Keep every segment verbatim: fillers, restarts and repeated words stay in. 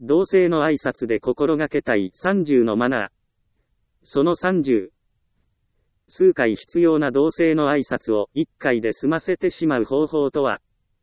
同性の挨拶で心がけたいさんじゅうのマナー。そのさんじゅう。数回必要な同性の挨拶をいっかいで済ませてしまう方法とは。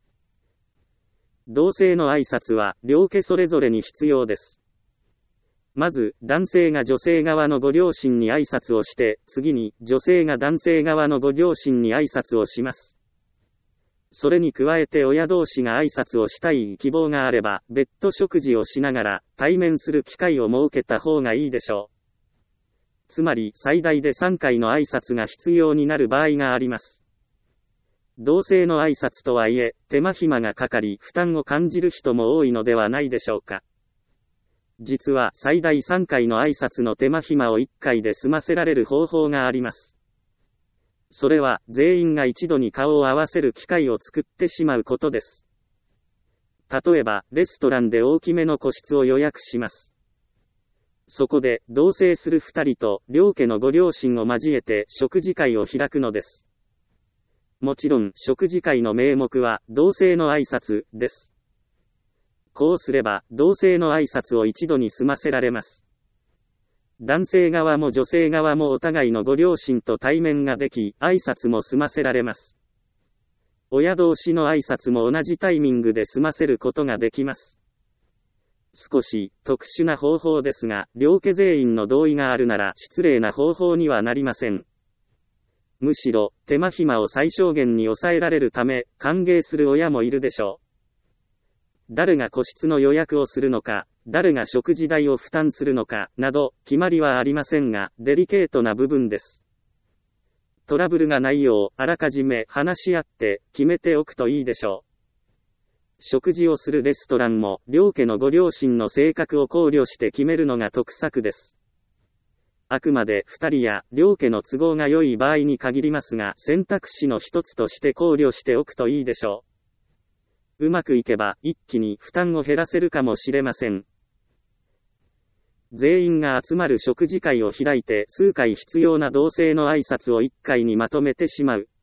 同性の挨拶は両家それぞれに必要です。まず、男性が女性側のご両親に挨拶をして、次に女性が男性側のご両親に挨拶をします。それに加えて親同士が挨拶をしたい希望があれば、別途食事をしながら対面する機会を設けた方がいいでしょう。つまり、最大でさんかいの挨拶が必要になる場合があります。同性の挨拶とはいえ、手間暇がかかり、負担を感じる人も多いのではないでしょうか。実は、最大さんかいの挨拶の手間暇をいっかいで済ませられる方法があります。それは、全員が一度に顔を合わせる機会を作ってしまうことです。例えば、レストランで大きめの個室を予約します。そこで、同棲する二人と、両家のご両親を交えて食事会を開くのです。もちろん、食事会の名目は、同性の挨拶、です。こうすれば、同性の挨拶を一度に済ませられます。男性側も女性側もお互いのご両親と対面ができ、挨拶も済ませられます。親同士の挨拶も同じタイミングで済ませることができます。少し特殊な方法ですが、両家全員の同意があるなら失礼な方法にはなりません。むしろ、手間暇を最小限に抑えられるため、歓迎する親もいるでしょう。誰が個室の予約をするのか、誰が食事代を負担するのか、など、決まりはありませんが、デリケートな部分です。トラブルがないよう、あらかじめ話し合って、決めておくといいでしょう。食事をするレストランも、両家のご両親の性格を考慮して決めるのが得策です。あくまで二人や両家の都合が良い場合に限りますが、選択肢の一つとして考慮しておくといいでしょう。うまくいけば、一気に負担を減らせるかもしれません。全員が集まる食事会を開いて、数回必要な同性の挨拶を一回にまとめてしまう。